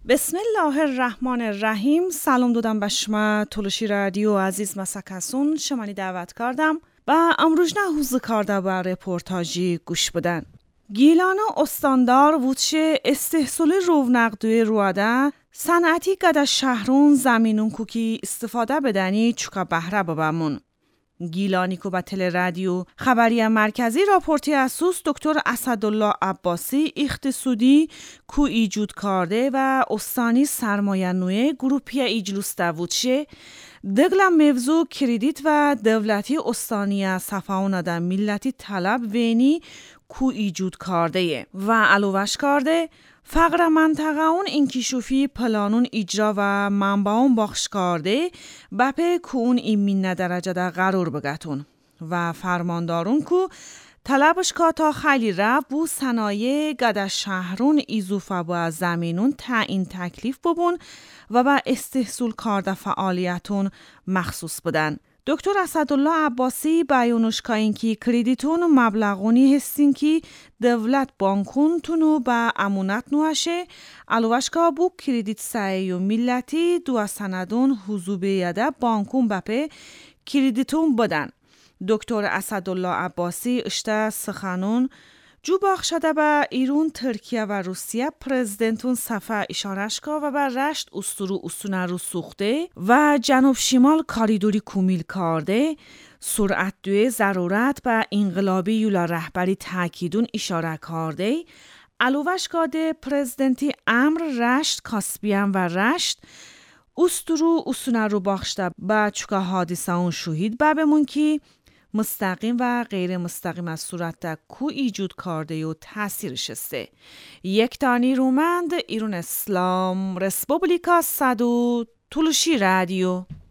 بسم الله الرحمن الرحیم. سلام دادم به شما تولشی رادیو عزیز مسکسون شمانی دعوت کردم و امروز نه حوز کرده به رپورتاجی گوش بدن. گیلان استاندار وچه استحصال رونق دوی رواده صنعتی گده شهرون زمینون کوکی استفاده بدنی چوکا بهره ببمون. گیلانی که به تل رادیو خبری مرکزی راپورتی اسوس دکتر اسدالله عباسی اقتصادی کو ایجود کرده و استانی سرمایه نوی گروپی ایجلوس دوچه دگل موضوع کردیت و دولتی استانی صفاونه در ملتی طلب وینی کو ایجود کرده و علوش کرده فقر منطقه اون انکشافی پلانون اجرا و منبعون بخش کرده بپی که اون ایمین درجه در قرار بگتون و فرماندارون که طلبش که تا خیلی رفت بو صنایع گده شهرون ایزوفه با زمینون تعیین تکلیف ببون و با استحصول کرده فعالیتون مخصوص بدن. دکتر اسدالله عباسی بیانش کاین کی کردیتون مبلغونی هستین کی دولت بانکون تونو با امونت نوشه علوش که بو کردیت سعی و ملتی دو سندون حضوبه یده بانکون بپه کردیتون بدن. دکتر اسدالله عباسی اشته سخنون جو باخشده به ایران، ترکیه و روسیه پرزیدنتون صفحه اشارش که و بر رشت استرو استونه رو سوخته و جنوب شمال کاریدوری کومیل کرده سرعت دوی ضرورت به انقلابی یولا رهبری تاکیدون اشاره کرده علوش کاده پرزیدنتی امر رشت کاسپیان و رشت استرو استونه رو باخشده به چکا حادثه اون شهید بمون که مستقیم و غیر مستقیم از صورت کو ایجود کرده و تاثیرش است. یک تانی رومند ایران اسلام رسپوبلیکا صدو تولشی رادیو